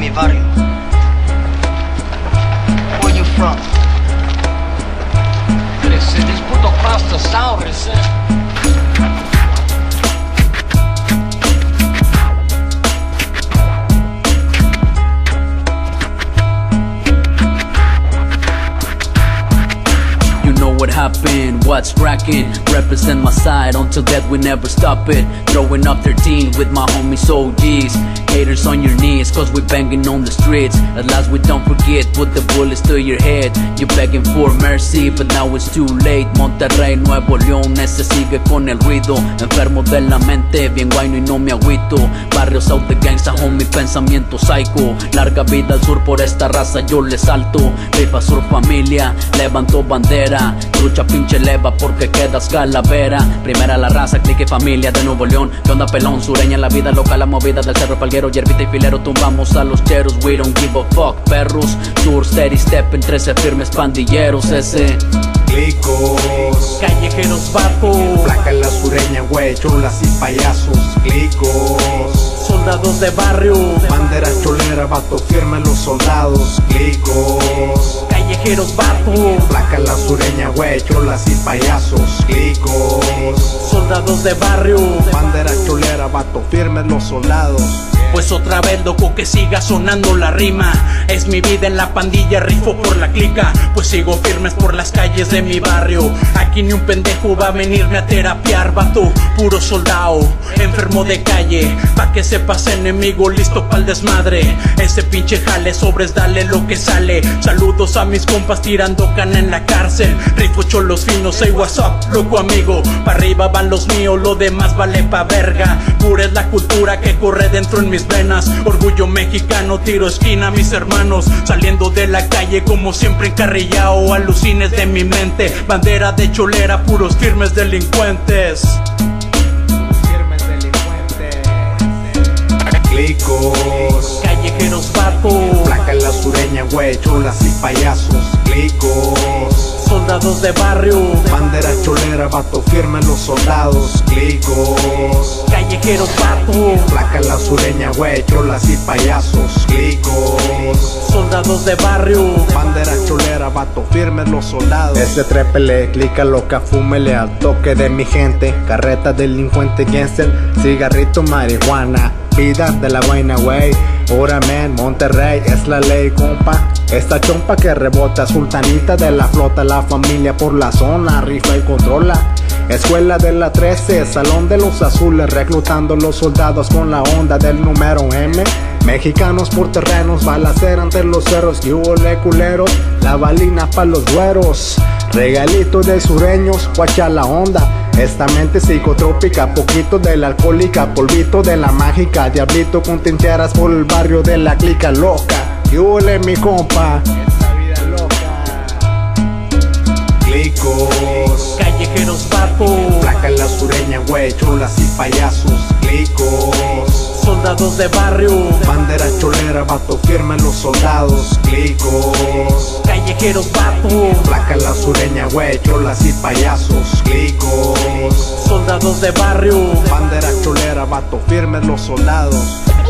mi barrio. Where you from? Listen, just put across the sound, listen. What happened, what's cracking? Represent my side, until death we never stop it. Throwing up 13 with my homies OGs. Haters on your knees, cause we banging on the streets. At last we don't forget, put the bullets to your head. You're begging for mercy, but now it's too late. Monterrey, Nuevo León, ese sigue con el ruido. Enfermo de la mente, bien guayno y no me agüito. Barrio South de gangsta, homie, pensamiento psycho. Larga vida al sur, por esta raza yo le salto. Rifa sur familia, levanto bandera. Trucha pinche leva porque quedas calavera. Primera la raza, clique familia de Nuevo León. ¿Qué onda pelón? Sureña la vida local, la movida del cerro palguero. Hierbita y filero, tumbamos a los cheros. We don't give a fuck, perros. Sur, steady step, en 13 firmes pandilleros. Ese Clicos, callejeros vatos, placa en la sureña, güey, cholas y payasos. Clicos, soldados de barrio, bandera cholera, vato firme los soldados. Clicos, callejeros vatos, placa en la sureña, güey, cholas y payasos. Clicos, soldados de barrio, bandera cholera, vato firme los soldados. Pues otra vez loco que siga sonando la rima. Es mi vida en la pandilla, rifo por la clica. Pues sigo firmes por las calles de mi barrio. Aquí ni un pendejo va a venirme a terapiar, vato. Puro soldado, enfermo de calle. Pa' que sepas enemigo, listo pa'l desmadre. Ese pinche jale, sobres dale lo que sale. Saludos a mis compas tirando cana en la cárcel. Rifo cholos finos, say what's up, loco amigo. Pa' arriba van los míos, lo demás vale pa' verga. Pura es la cultura que corre dentro en mis venas. Orgullo mexicano, tiro esquina a mis hermanos. Saliendo de la calle como siempre encarrillado. Alucines de mi mente, bandera de cholera, puros firmes delincuentes. Clicos, Callejeros vatos, placa en la sureña, güey, cholas y payasos. Clicos, soldados de barrio, bandera cholera, vato firme los soldados. Clicos, callejeros vatos, placa en la sureña, güey, cholas y payasos. Clicos, soldados de barrio, bandera cholera, vato firme los soldados. Ese trépele, clica loca, fúmele al toque de mi gente. Carreta delincuente, gangster, cigarrito, marihuana. Vida de la buena, wey. Ahora, man, Monterrey es la ley, compa. Esta chompa que rebota, sultanita de la flota. La familia por la zona, rifa y controla. Escuela de la 13, salón de los azules. Reclutando los soldados con la onda del número M. Mexicanos por terrenos, balacera ante los cerros. Que hubo de culeros, la balina pa' los güeros. Regalito de sureños, guacha la onda. Esta mente psicotrópica, poquito de la alcohólica, polvito de la mágica, diablito con tincheras por el barrio de la clica loca. Y huele mi compa, esta vida loca. Clicos, callejeros vatos, placa en la sureña, güey, cholas y payasos. Clicos, soldados de barrio, bandera cholera, vato firme los soldados. Clicos, callejeros vatos, placa en la sureña, güey, cholas y payasos. Clicos, soldados de barrio, bandera cholera, vato firme los soldados.